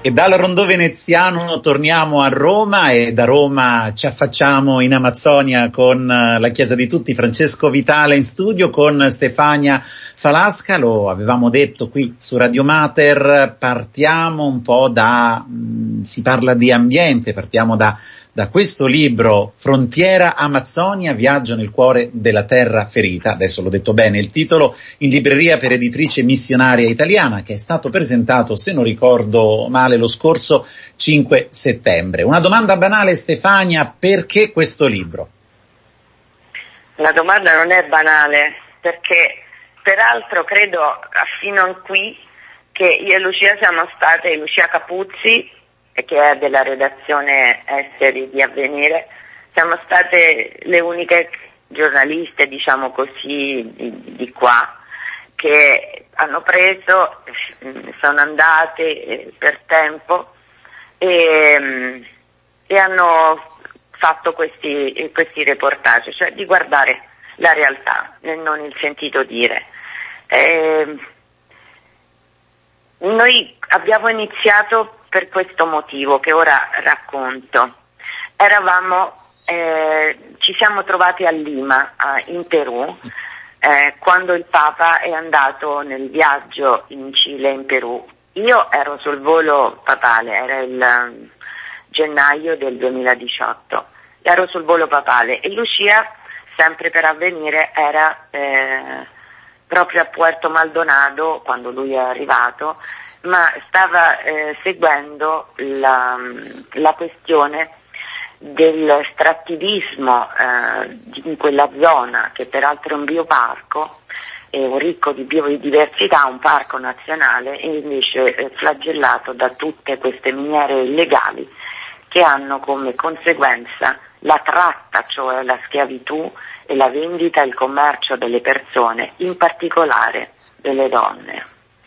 E dal rondò veneziano torniamo a Roma e da Roma ci affacciamo in Amazzonia con la Chiesa di Tutti, Francesco Vitale in studio con Stefania Falasca. Lo avevamo detto qui su Radio Mater, partiamo un po' si parla di ambiente, partiamo da questo libro, Frontiera Amazzonia, viaggio nel cuore della terra ferita. Adesso l'ho detto bene il titolo, in libreria per editrice missionaria italiana, che è stato presentato, se non ricordo male, lo scorso 5 settembre. Una domanda banale, Stefania, perché questo libro? La domanda non è banale, perché peraltro credo fino a qui che io e Lucia siamo state, Lucia Capuzzi, che è della redazione esteri di Avvenire, siamo state le uniche giornaliste, diciamo così, di qua, che hanno preso, sono andate per tempo e hanno fatto questi reportage, cioè di guardare la realtà e non il sentito dire. Noi abbiamo iniziato per questo motivo che ora racconto. Ci siamo trovati a Lima, in Perù, quando il Papa è andato nel viaggio in Cile e in Perù. Io ero sul volo papale, era il gennaio del 2018, ero sul volo papale e Lucia, sempre per Avvenire, era proprio a Puerto Maldonado quando lui è arrivato, ma stava seguendo la questione del strattivismo in quella zona, che peraltro è un bioparco, è un ricco di biodiversità, un parco nazionale, e invece è flagellato da tutte queste miniere illegali che hanno come conseguenza la tratta, cioè la schiavitù e la vendita e il commercio delle persone, in particolare delle donne.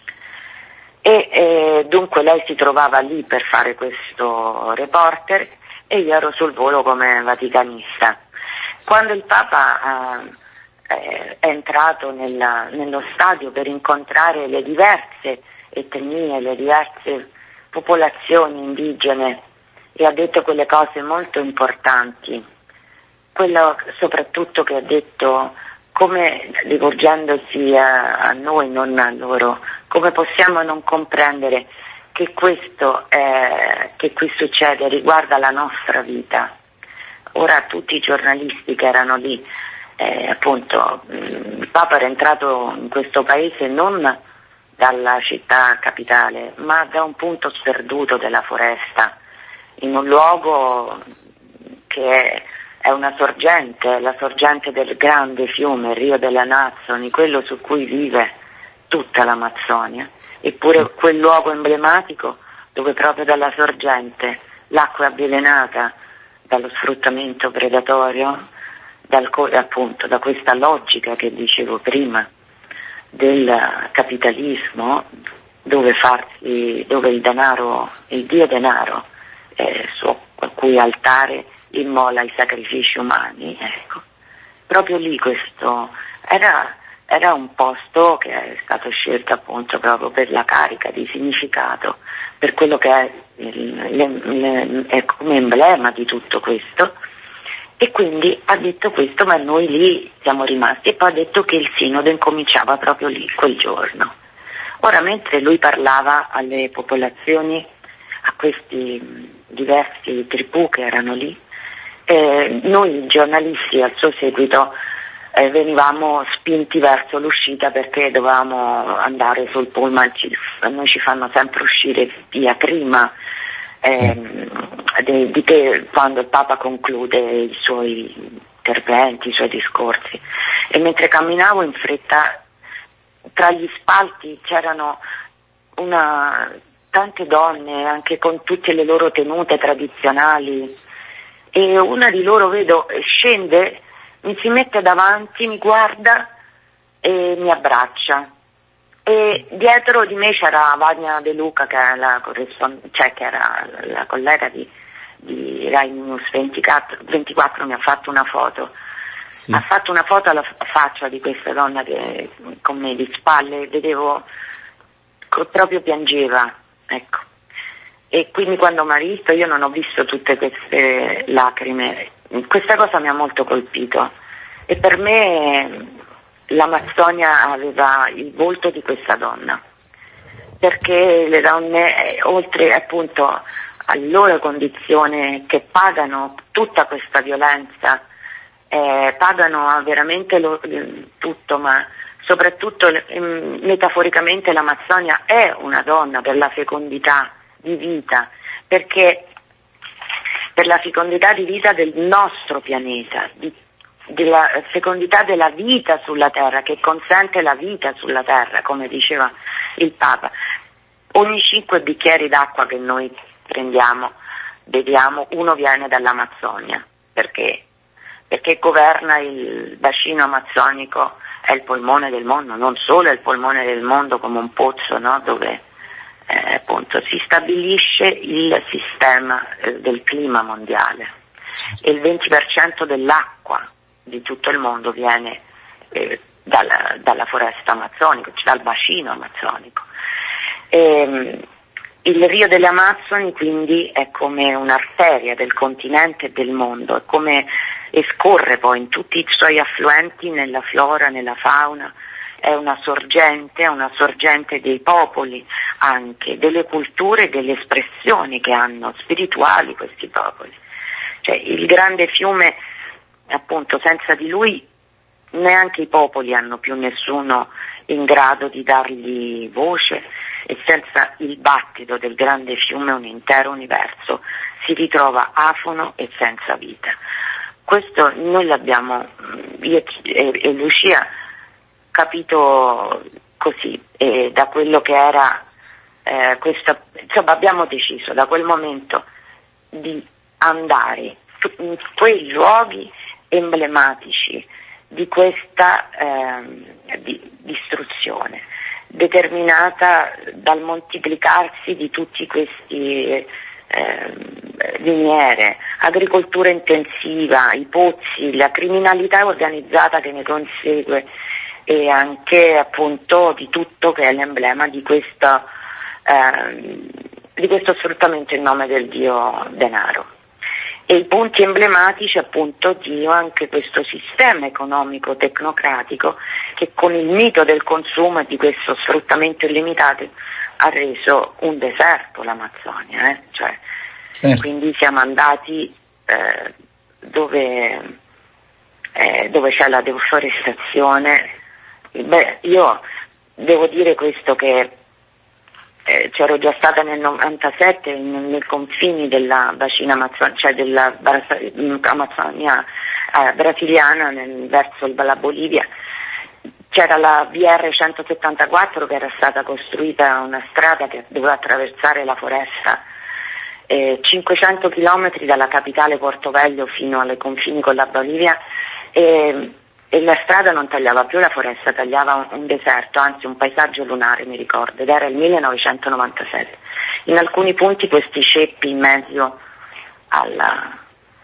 E dunque lei si trovava lì per fare questo reporter e io ero sul volo come vaticanista. Quando il Papa è entrato nello stadio per incontrare le diverse etnie, le diverse popolazioni indigene, e ha detto quelle cose molto importanti, quello soprattutto che ha detto, come rivolgendosi a noi, non a loro, come possiamo non comprendere che questo che qui succede riguarda la nostra vita. Ora tutti i giornalisti che erano lì, appunto, il Papa era entrato in questo paese non dalla città capitale, ma da un punto sperduto della foresta, in un luogo che è una sorgente, la sorgente del grande fiume, il Rio delle Amazzoni, quello su cui vive tutta l'Amazzonia, eppure quel luogo emblematico dove proprio dalla sorgente l'acqua è avvelenata dallo sfruttamento predatorio, appunto da questa logica che dicevo prima del capitalismo, dove il dio denaro a cui altare immola i sacrifici umani, ecco. Proprio lì questo era un posto che è stato scelto appunto proprio per la carica di significato, per quello che è come emblema di tutto questo, e quindi ha detto questo, ma noi lì siamo rimasti, e poi ha detto che il sinodo incominciava proprio lì, quel giorno. Ora, mentre lui parlava alle popolazioni, a questi diversi tribù che erano lì, noi giornalisti al suo seguito venivamo spinti verso l'uscita perché dovevamo andare sul pullman, noi ci fanno sempre uscire via prima di che quando il Papa conclude i suoi interventi, i suoi discorsi, e mentre camminavo in fretta tra gli spalti c'erano tante donne, anche con tutte le loro tenute tradizionali, e una di loro vedo scende, mi si mette davanti, mi guarda e mi abbraccia, e dietro di me c'era Vania De Luca, che è che era la collega di Rai News 24, mi ha fatto una foto. Sì. Ha fatto una foto alla faccia di questa donna che con me di spalle, vedevo proprio piangeva, ecco. E quindi quando mi ha visto io non ho visto tutte queste lacrime. Questa cosa mi ha molto colpito e per me l'Amazzonia aveva il volto di questa donna, perché le donne, oltre appunto alla loro condizione, che pagano tutta questa violenza, pagano veramente tutto, ma soprattutto metaforicamente l'Amazzonia è una donna per la fecondità di vita, perché per la fecondità di vita del nostro pianeta, della fecondità della vita sulla Terra, che consente la vita sulla Terra, come diceva il Papa. Ogni 5 bicchieri d'acqua che noi prendiamo, beviamo, uno viene dall'Amazzonia, perché governa il bacino amazzonico, è il polmone del mondo, non solo è il polmone del mondo come un pozzo, no? Dove appunto si stabilisce il sistema del clima mondiale e il 20% dell'acqua di tutto il mondo viene dalla foresta amazzonica, cioè dal bacino amazzonico. Il Rio delle Amazzoni quindi è come un'arteria del continente e del mondo, è come scorre poi in tutti i suoi affluenti nella flora, nella fauna, è una sorgente dei popoli anche, delle culture e delle espressioni che hanno spirituali questi popoli. Cioè il grande fiume, appunto, senza di lui neanche i popoli hanno più nessuno in grado di dargli voce, e senza il battito del grande fiume un intero universo si ritrova afono e senza vita. Questo noi l'abbiamo, io e Lucia, capito così, da quello che era insomma abbiamo deciso da quel momento di andare in quei luoghi emblematici di questa distruzione, determinata dal moltiplicarsi di tutti questi miniere, agricoltura intensiva, i pozzi, la criminalità organizzata che ne consegue, e anche appunto di tutto che è l'emblema di questo sfruttamento in nome del dio denaro. E i punti emblematici appunto di anche questo sistema economico tecnocratico che con il mito del consumo e di questo sfruttamento illimitato ha reso un deserto l'Amazzonia, cioè, certo. Quindi siamo andati dove c'è la deforestazione. Io devo dire questo, che c'ero già stata nel 97 nei confini della bacina amazzonica, cioè della Amazzonia brasiliana, verso la Bolivia. C'era la BR 174 che era stata costruita, una strada che doveva attraversare la foresta, 500 chilometri dalla capitale Porto-Velho fino ai confini con la Bolivia, e la strada non tagliava più la foresta, tagliava un deserto, anzi un paesaggio lunare, mi ricordo, ed era il 1997. In alcuni punti questi ceppi in mezzo alla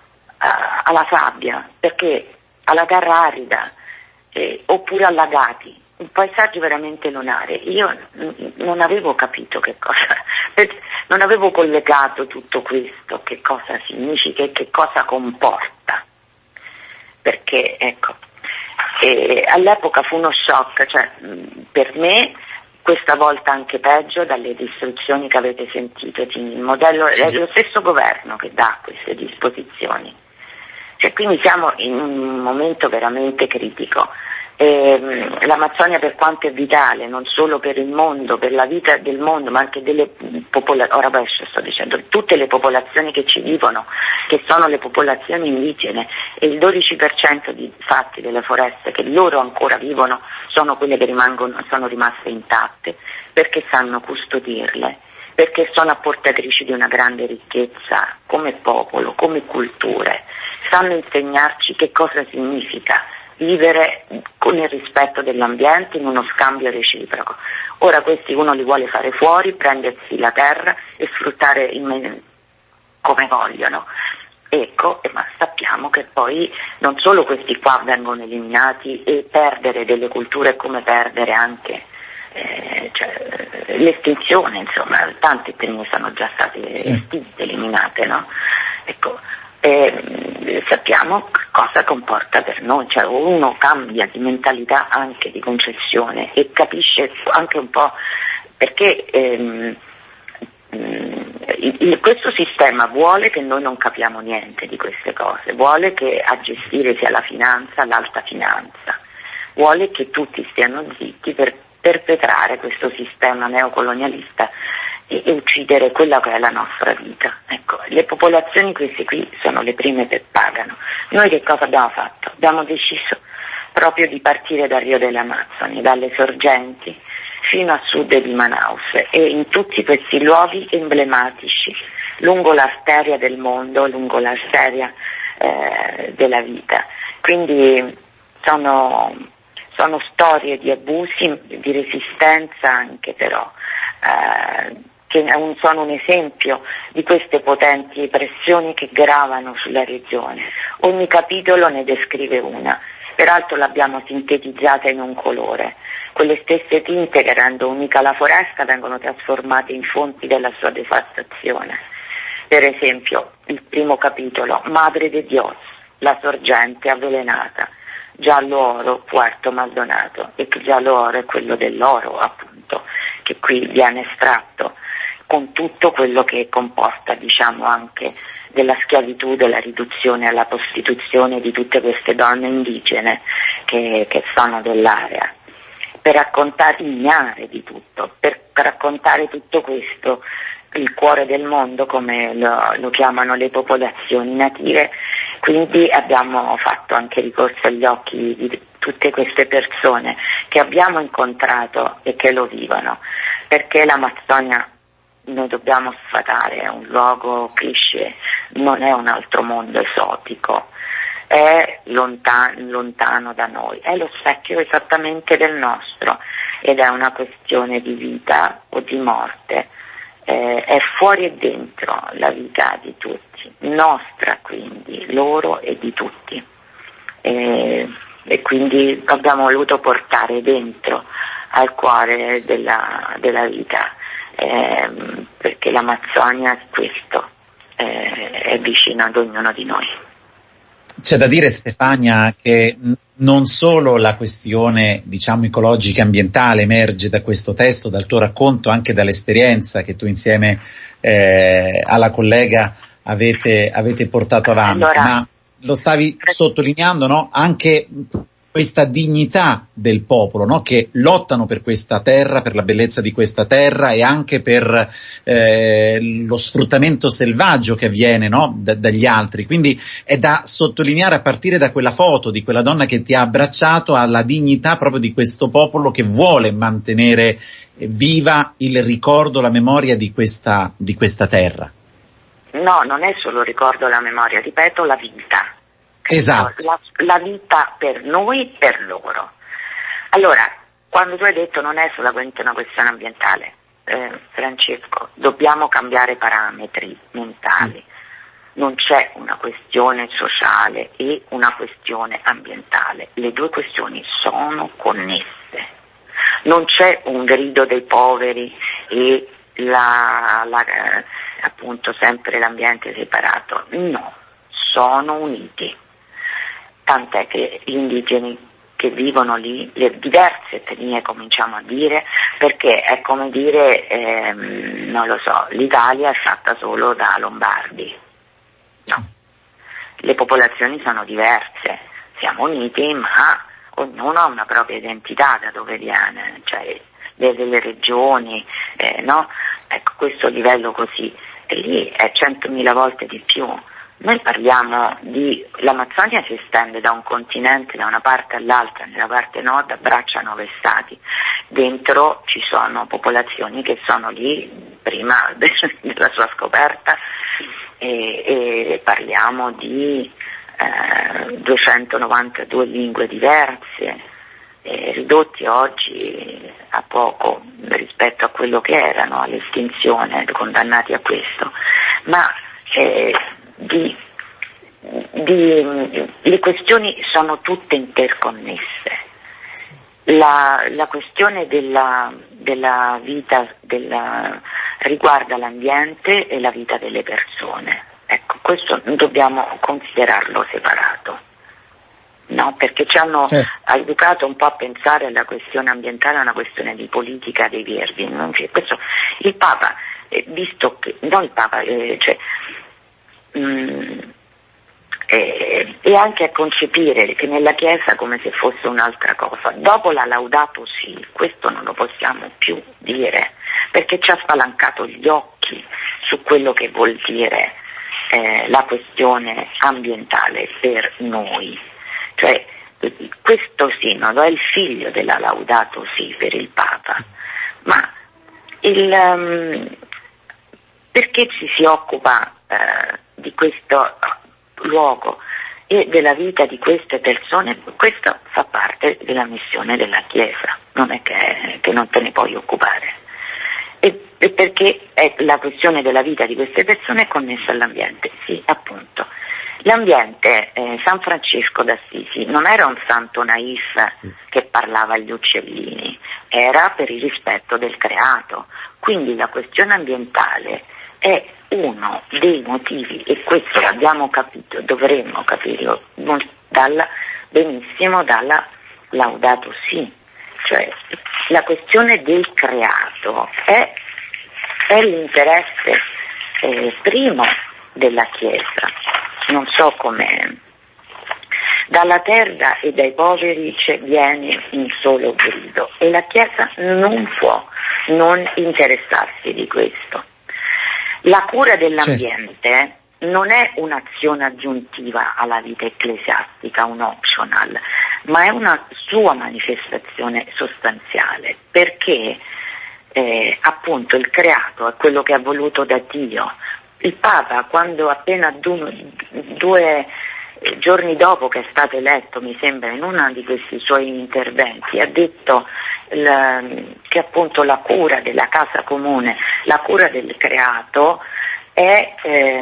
sabbia, perché alla terra arida, oppure allagati, un paesaggio veramente lunare. Io non avevo capito che cosa, non avevo collegato tutto questo, che cosa significa e che cosa comporta, perché ecco, all'epoca fu uno shock, cioè per me questa volta anche peggio dalle distruzioni che avete sentito. Il modello è lo stesso governo che dà queste disposizioni, cioè, quindi siamo in un momento veramente critico. L'Amazzonia, per quanto è vitale non solo per il mondo, per la vita del mondo, ma anche delle popolazioni, tutte le popolazioni che ci vivono, che sono le popolazioni indigene, e il 12% di fatti delle foreste che loro ancora vivono sono quelle che sono rimaste intatte, perché sanno custodirle, perché sono apportatrici di una grande ricchezza come popolo, come culture, sanno insegnarci che cosa significa vivere con il rispetto dell'ambiente in uno scambio reciproco. Ora questi uno li vuole fare fuori, prendersi la terra e sfruttare come vogliono. Ecco, ma sappiamo che poi non solo questi qua vengono eliminati, e perdere delle culture è come perdere anche l'estinzione, insomma, tante etnie sono già state estinte, eliminate, no? Ecco, sappiamo cosa comporta per noi, cioè uno cambia di mentalità anche di concezione e capisce anche un po' perché questo sistema vuole che noi non capiamo niente di queste cose, vuole che a gestire sia la finanza, l'alta finanza, vuole che tutti stiano zitti per perpetrare questo sistema neocolonialista e uccidere quella che è la nostra vita. Ecco, le popolazioni queste qui sono le prime che pagano. Noi che cosa abbiamo fatto? Abbiamo deciso proprio di partire dal Rio delle Amazzoni, dalle sorgenti fino a sud di Manaus e in tutti questi luoghi emblematici lungo l'arteria del mondo, lungo l'arteria della vita. Quindi sono storie di abusi, di resistenza anche però, che sono un esempio di queste potenti pressioni che gravano sulla regione. Ogni capitolo ne descrive una, peraltro l'abbiamo sintetizzata in un colore. Quelle stesse tinte che rendono unica la foresta vengono trasformate in fonti della sua devastazione. Per esempio, il primo capitolo, Madre de Dios, la sorgente avvelenata, giallo oro, Puerto Maldonado, e che giallo oro è quello dell'oro, appunto, che qui viene estratto, con tutto quello che comporta, diciamo, anche della schiavitù, della riduzione alla prostituzione di tutte queste donne indigene che sono dell'area. Per raccontare, ignare di tutto, per raccontare tutto questo, il cuore del mondo, come lo chiamano le popolazioni native, quindi abbiamo fatto anche ricorso agli occhi di tutte queste persone che abbiamo incontrato e che lo vivono, perché l'Amazzonia, noi dobbiamo sfatare, è un luogo cliché, non è un altro mondo esotico, è lontano da noi, è lo specchio esattamente del nostro ed è una questione di vita o di morte, è fuori e dentro la vita di tutti, nostra quindi, loro e di tutti, e quindi abbiamo voluto portare dentro al cuore della vita, perché l'Amazzonia è questo, è vicino ad ognuno di noi. C'è da dire, Stefania, che non solo la questione, diciamo, ecologica e ambientale emerge da questo testo, dal tuo racconto, anche dall'esperienza che tu insieme alla collega avete portato avanti, allora, ma lo stavi sottolineando, no? Anche questa dignità del popolo, no? Che lottano per questa terra, per la bellezza di questa terra e anche per lo sfruttamento selvaggio che avviene, no? Dagli altri. Quindi è da sottolineare, a partire da quella foto di quella donna che ti ha abbracciato, alla dignità proprio di questo popolo che vuole mantenere viva il ricordo, la memoria di questa terra. No, non è solo il ricordo, la memoria, ripeto, la vita. Esatto. La vita per noi, per loro. Allora, quando tu hai detto non è solamente una questione ambientale, Francesco, dobbiamo cambiare parametri mentali. Sì. Non c'è una questione sociale e una questione ambientale. Le due questioni sono connesse. Non c'è un grido dei poveri e appunto sempre l'ambiente separato. No, sono uniti. Tant'è che gli indigeni che vivono lì, le diverse etnie cominciamo a dire, perché è come dire, non lo so, l'Italia è fatta solo da lombardi. No, le popolazioni sono diverse, siamo uniti, ma ognuno ha una propria identità da dove viene, cioè delle regioni, no? Ecco, questo livello così, e lì è 100.000 volte di più. Noi parliamo l'Amazzonia si estende da un continente, da una parte all'altra, nella parte nord abbraccia 9 stati, dentro ci sono popolazioni che sono lì prima della sua scoperta e parliamo di 292 lingue diverse, ridotti oggi a poco rispetto a quello che erano, all'estinzione, condannati a questo, ma le questioni sono tutte interconnesse. La questione della vita riguarda l'ambiente e la vita delle persone. Ecco, questo dobbiamo considerarlo separato, no? Perché ci hanno educato un po' a pensare alla questione ambientale a una questione di politica dei verdi. Questo, il Papa, visto che, non il Papa, e anche a concepire che nella Chiesa come se fosse un'altra cosa. Dopo la Laudato Si, questo non lo possiamo più dire, perché ci ha spalancato gli occhi su quello che vuol dire la questione ambientale per noi. Cioè, questo sinodo è il figlio della Laudato Si per il Papa, ma perché ci si occupa di questo luogo e della vita di queste persone? Questo fa parte della missione della Chiesa, non è che non te ne puoi occupare, e perché la questione della vita di queste persone è connessa all'ambiente. Sì, appunto, l'ambiente, San Francesco d'Assisi non era un santo naif che parlava agli uccellini, era per il rispetto del creato, quindi la questione ambientale è uno dei motivi, e questo l'abbiamo capito, dovremmo capirlo benissimo dalla Laudato Si, cioè la questione del creato è l'interesse primo della Chiesa. Non so come dalla terra e dai poveri viene un solo grido, e la Chiesa non può non interessarsi di questo. La cura dell'ambiente non è un'azione aggiuntiva alla vita ecclesiastica, un optional, ma è una sua manifestazione sostanziale, perché appunto il creato è quello che è voluto da Dio. Il Papa, quando appena 2 giorni dopo che è stato eletto, mi sembra, in uno di questi suoi interventi, ha detto che appunto la cura della casa comune, la cura del creato è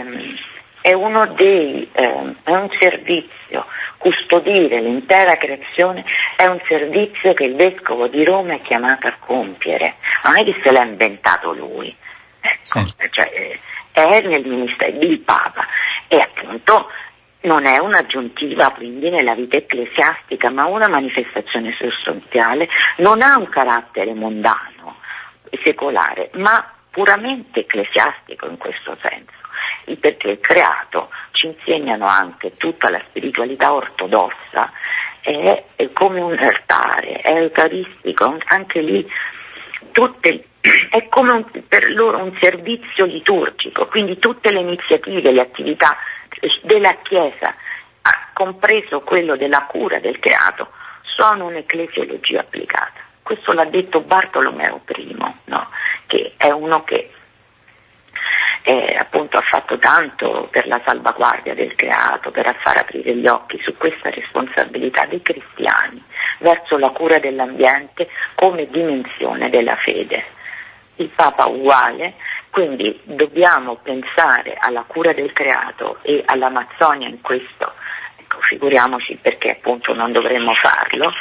uno è un servizio. Custodire l'intera creazione è un servizio che il Vescovo di Roma è chiamato a compiere, non è che se l'ha inventato lui, cioè, è nel ministero del Papa, e appunto non è un'aggiuntiva quindi nella vita ecclesiastica, ma una manifestazione sostanziale, non ha un carattere mondano, secolare, ma puramente ecclesiastico in questo senso, perché il creato, ci insegnano anche tutta la spiritualità ortodossa, è come un altare, è eucaristico, anche lì è come per loro un servizio liturgico, quindi tutte le iniziative, le attività della Chiesa, compreso quello della cura del creato, sono un'ecclesiologia applicata. Questo l'ha detto Bartolomeo I, no? Che è uno che appunto ha fatto tanto per la salvaguardia del creato, per far aprire gli occhi su questa responsabilità dei cristiani verso la cura dell'ambiente come dimensione della fede. Il Papa uguale, quindi dobbiamo pensare alla cura del creato e all'Amazzonia in questo, ecco, figuriamoci perché appunto non dovremmo farlo,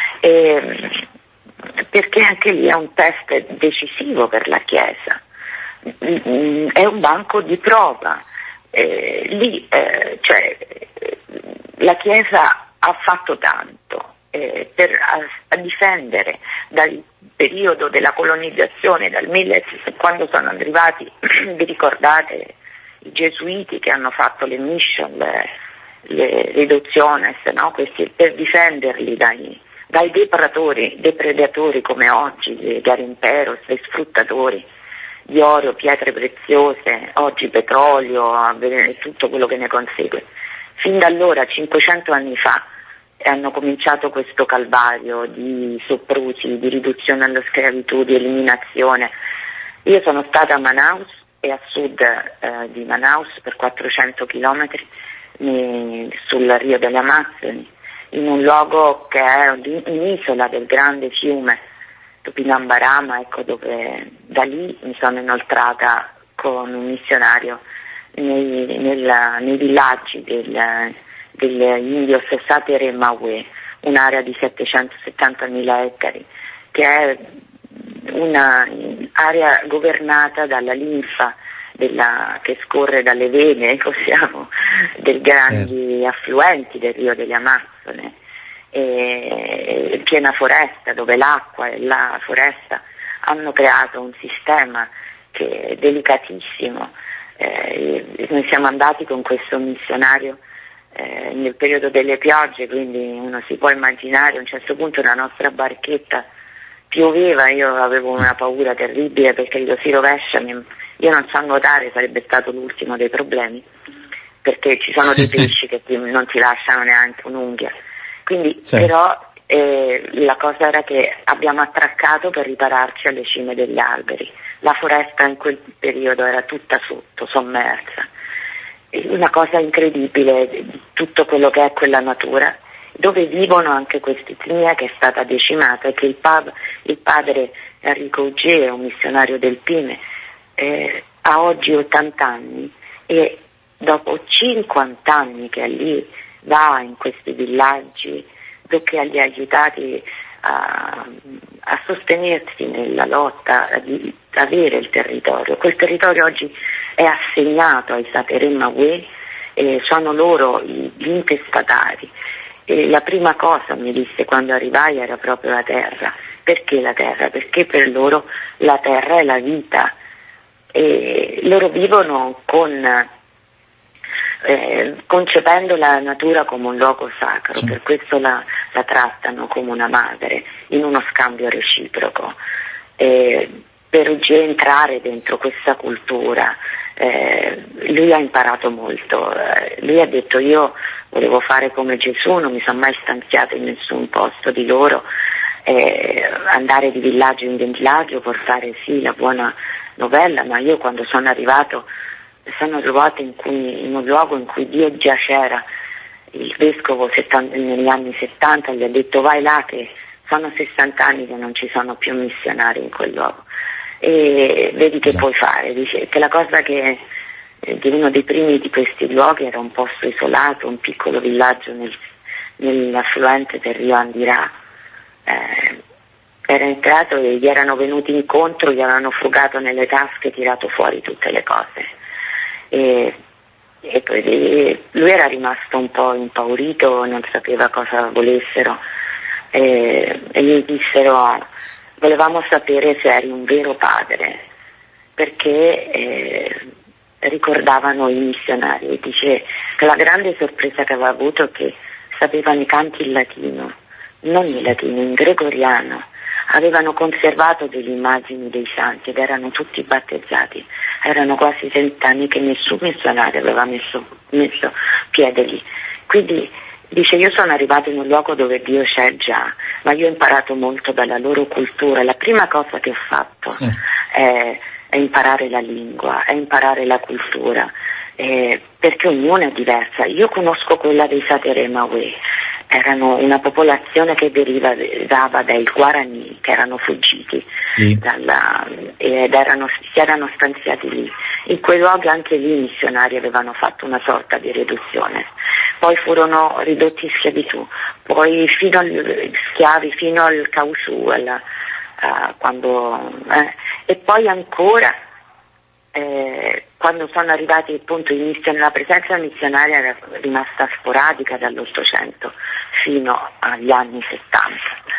perché anche lì è un test decisivo per la Chiesa, è un banco di prova, la Chiesa ha fatto tanto per a difendere dal periodo della colonizzazione, quando sono arrivati, vi ricordate, i gesuiti che hanno fatto le mission, le riducciones, no? Questi, per difenderli dai depredatori come oggi, dei garimperos, dei sfruttatori di oro, pietre preziose, oggi petrolio, tutto quello che ne consegue. Fin da allora, 500 anni fa, hanno cominciato questo calvario di soprusi, di riduzione alla schiavitù, di eliminazione. Io sono stata a Manaus e a sud di Manaus per 400 chilometri sul Rio delle Amazzoni, in un luogo che è un'isola del grande fiume Tupinambarama, ecco, dove da lì mi sono inoltrata con un missionario nei villaggi degli indios Satere e Maue, un'area di 770.000 ettari, che è un'area governata dalla linfa che scorre dalle vene, dei grandi affluenti del Rio delle Amazzone, piena foresta, dove l'acqua e la foresta hanno creato un sistema che è delicatissimo. Noi siamo andati con questo missionario nel periodo delle piogge, quindi uno si può immaginare, a un certo punto la nostra barchetta pioveva, io avevo una paura terribile perché dico si rovescia, io non so nuotare, sarebbe stato l'ultimo dei problemi, perché ci sono dei pesci che non ti lasciano neanche un'unghia, quindi però la cosa era che abbiamo attraccato per ripararci alle cime degli alberi, la foresta in quel periodo era tutta sotto, sommersa, una cosa incredibile di tutto quello che è quella natura, dove vivono anche questa etnia che è stata decimata e che il padre Enrico Uggé, un missionario del Pime, ha oggi 80 anni e dopo 50 anni che è lì va in questi villaggi perché li ha aiutati a sostenersi nella lotta, ad avere il territorio. Quel territorio oggi è assegnato ai Saterema-Ué e sono loro gli intestatari. E la prima cosa, mi disse quando arrivai, era proprio la terra. Perché la terra? Perché per loro la terra è la vita e loro vivono concependo la natura come un luogo sacro, per questo la trattano come una madre, in uno scambio reciproco. Per Uggé entrare dentro questa cultura, lui ha imparato molto, lui ha detto io volevo fare come Gesù, non mi sono mai stanziato in nessun posto di loro, andare di villaggio in villaggio, portare sì la buona novella, ma io quando sono arrivato in un luogo in cui Dio già c'era, il vescovo negli anni 70 gli ha detto vai là che sono 60 anni che non ci sono più missionari in quel luogo e vedi che puoi fare. Dice che la cosa che di uno dei primi di questi luoghi era un posto isolato, un piccolo villaggio nell'affluente del Rio Andirà, era entrato e gli erano venuti incontro, gli avevano frugato nelle tasche e tirato fuori tutte le cose e poi lui era rimasto un po' impaurito, non sapeva cosa volessero e gli dissero volevamo sapere se eri un vero padre, perché ricordavano i missionari e dice che la grande sorpresa che aveva avuto è che sapevano i canti in latino, non in latino, in gregoriano, avevano conservato delle immagini dei santi ed erano tutti battezzati, erano quasi 30 anni che nessun missionario aveva messo piede lì, quindi dice io sono arrivato in un luogo dove Dio c'è già, ma io ho imparato molto dalla loro cultura, la prima cosa che ho fatto è imparare la lingua, è imparare la cultura, perché ognuna è diversa. Io conosco quella dei Saterema-Ué, erano una popolazione che derivava dai Guarani, che erano fuggiti si erano stanziati lì. In quei luoghi anche lì i missionari avevano fatto una sorta di riduzione, poi furono ridotti in schiavitù, poi fino al Causù, e poi ancora quando sono arrivati appunto la presenza missionaria era rimasta sporadica dall'800 fino agli anni 70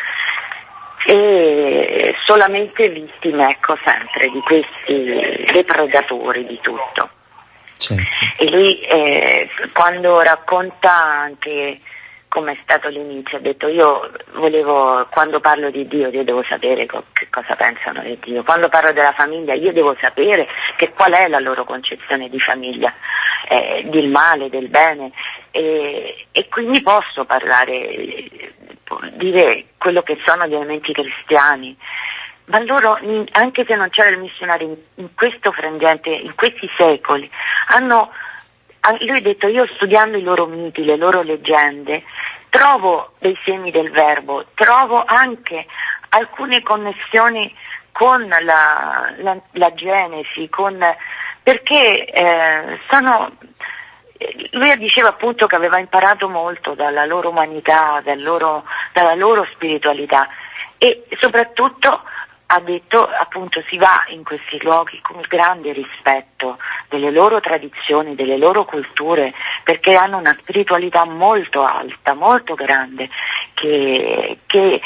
e solamente vittime sempre di questi depredatori di tutto. Certo. E lui quando racconta anche come è stato l'inizio, ha detto io quando parlo di Dio io devo sapere che cosa pensano di Dio, quando parlo della famiglia io devo sapere qual è la loro concezione di famiglia, del male, del bene, e quindi posso parlare, dire quello che sono gli elementi cristiani, ma loro, anche se non c'era il missionario in questo frangente, in questi secoli, lui ha detto io studiando i loro miti, le loro leggende, trovo dei semi del verbo, trovo anche alcune connessioni con la Genesi, perché lui diceva appunto che aveva imparato molto dalla loro umanità, dalla loro spiritualità, e soprattutto ha detto appunto si va in questi luoghi con grande rispetto delle loro tradizioni, delle loro culture, perché hanno una spiritualità molto alta, molto grande, che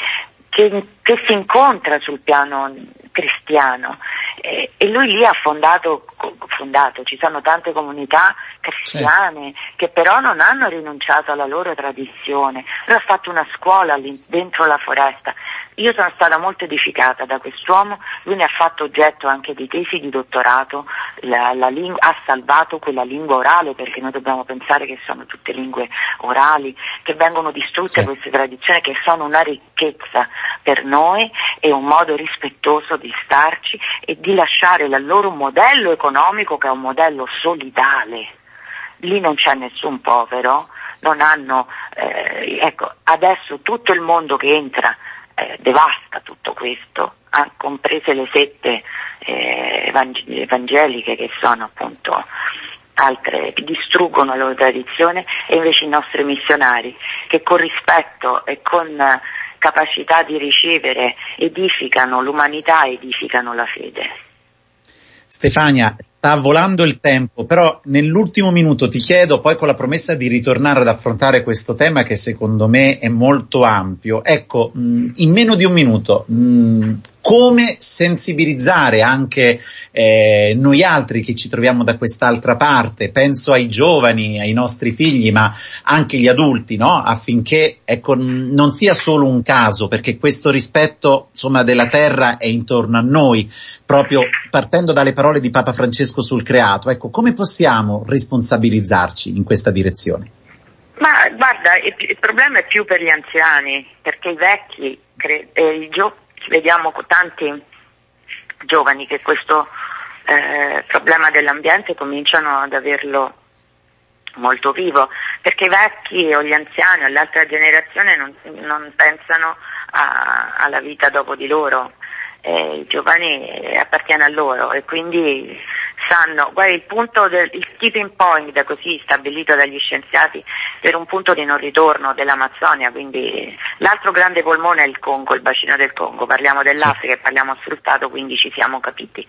si incontra sul piano cristiano, e lui lì ha fondato, ci sono tante comunità cristiane che però non hanno rinunciato alla loro tradizione. Lui ha fatto una scuola lì dentro la foresta. Io sono stata molto edificata da quest'uomo, lui ne ha fatto oggetto anche di tesi di dottorato, ha salvato quella lingua orale, perché noi dobbiamo pensare che sono tutte lingue orali, che vengono distrutte queste tradizioni, che sono una ricchezza per noi e un modo rispettoso di starci e di lasciare il loro modello economico, che è un modello solidale. Lì non c'è nessun povero, non hanno, adesso tutto il mondo che entra devasta tutto questo, comprese le sette evangeliche, che sono appunto altre che distruggono la loro tradizione, e invece i nostri missionari che con rispetto e con capacità di ricevere edificano l'umanità, edificano la fede. Stefania, sta volando il tempo, però nell'ultimo minuto ti chiedo, poi con la promessa di ritornare ad affrontare questo tema che secondo me è molto ampio, ecco, in meno di un minuto, come sensibilizzare anche noi altri che ci troviamo da quest'altra parte, penso ai giovani, ai nostri figli, ma anche gli adulti, no? Affinché non sia solo un caso, perché questo rispetto della terra è intorno a noi, proprio partendo dalle parole di Papa Francesco sul creato. Ecco, come possiamo responsabilizzarci in questa direzione? Ma guarda, il problema è più per gli anziani, perché i vecchi, vediamo tanti giovani che questo problema dell'ambiente cominciano ad averlo molto vivo, perché i vecchi o gli anziani o l'altra generazione non pensano alla vita dopo di loro, i giovani appartiene a loro, e quindi sanno, guarda, il tipping point, così stabilito dagli scienziati, per un punto di non ritorno dell'Amazzonia, quindi l'altro grande polmone è il Congo, il bacino del Congo, parliamo dell'Africa e parliamo sfruttato, quindi ci siamo capiti.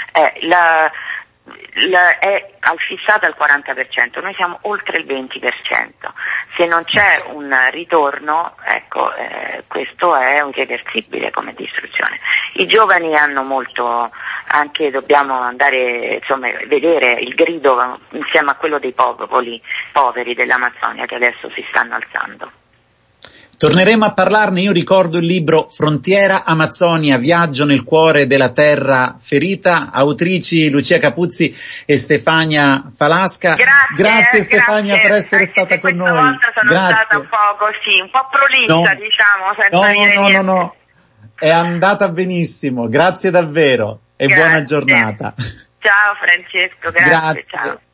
È fissata al 40%, noi siamo oltre il 20%. Se non c'è un ritorno, questo è irreversibile come distruzione. I giovani hanno molto, anche dobbiamo andare, vedere il grido insieme a quello dei popoli poveri dell'Amazzonia che adesso si stanno alzando. Torneremo a parlarne. Io ricordo il libro Frontiera Amazzonia, viaggio nel cuore della terra ferita, autrici Lucia Capuzzi e Stefania Falasca. Grazie Stefania per essere stata con noi. Volta sono stata un po' prolissa, senza No, è andata benissimo, grazie davvero e buona giornata. Ciao Francesco, grazie. Ciao.